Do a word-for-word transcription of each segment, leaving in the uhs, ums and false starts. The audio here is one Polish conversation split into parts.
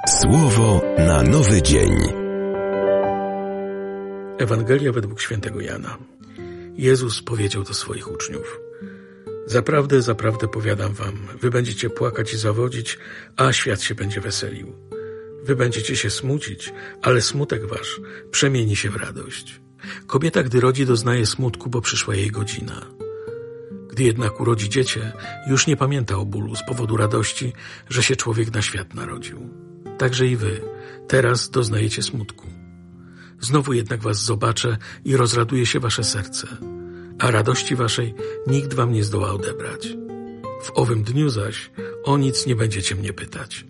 Słowo na nowy dzień. Ewangelia według świętego Jana. Jezus powiedział do swoich uczniów: Zaprawdę, zaprawdę powiadam wam, wy będziecie płakać i zawodzić, a świat się będzie weselił. Wy będziecie się smucić, ale smutek wasz przemieni się w radość. Kobieta, gdy rodzi, doznaje smutku, bo przyszła jej godzina. Gdy jednak urodzi dziecię, już nie pamięta o bólu z powodu radości, że się człowiek na świat narodził. Także i wy teraz doznajecie smutku. Znowu jednak was zobaczę i rozraduje się wasze serce, a radości waszej nikt wam nie zdoła odebrać. W owym dniu zaś o nic nie będziecie mnie pytać.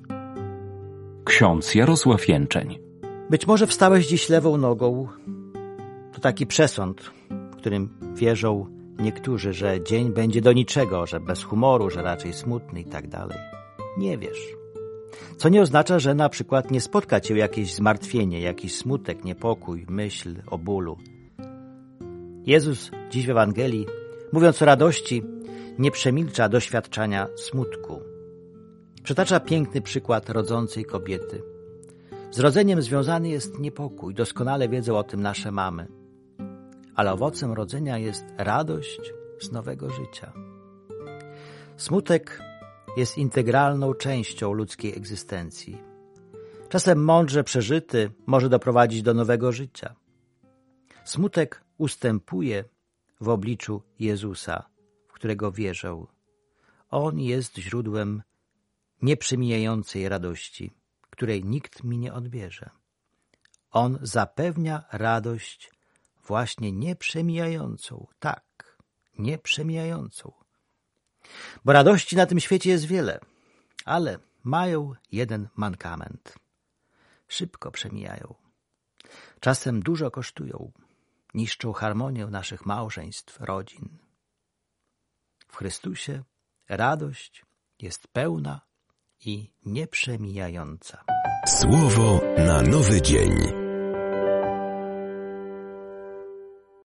Ksiądz Jarosław Jęczeń. Być może wstałeś dziś lewą nogą. To taki przesąd, w którym wierzą niektórzy, że dzień będzie do niczego, że bez humoru, że raczej smutny i tak dalej. Nie wiesz. Co nie oznacza, że na przykład nie spotka cię jakieś zmartwienie, jakiś smutek, niepokój, myśl o bólu. Jezus dziś w Ewangelii, mówiąc o radości, nie przemilcza doświadczania smutku. Przytacza piękny przykład rodzącej kobiety. Z rodzeniem związany jest niepokój, doskonale wiedzą o tym nasze mamy. Ale owocem rodzenia jest radość z nowego życia. Smutek jest integralną częścią ludzkiej egzystencji. Czasem mądrze przeżyty może doprowadzić do nowego życia. Smutek ustępuje w obliczu Jezusa, w którego wierzę. On jest źródłem nieprzemijającej radości, której nikt mi nie odbierze. On zapewnia radość właśnie nieprzemijającą, tak, nieprzemijającą. Bo radości na tym świecie jest wiele, ale mają jeden mankament. Szybko przemijają. Czasem dużo kosztują. Niszczą harmonię naszych małżeństw, rodzin. W Chrystusie radość jest pełna i nieprzemijająca. Słowo na nowy dzień.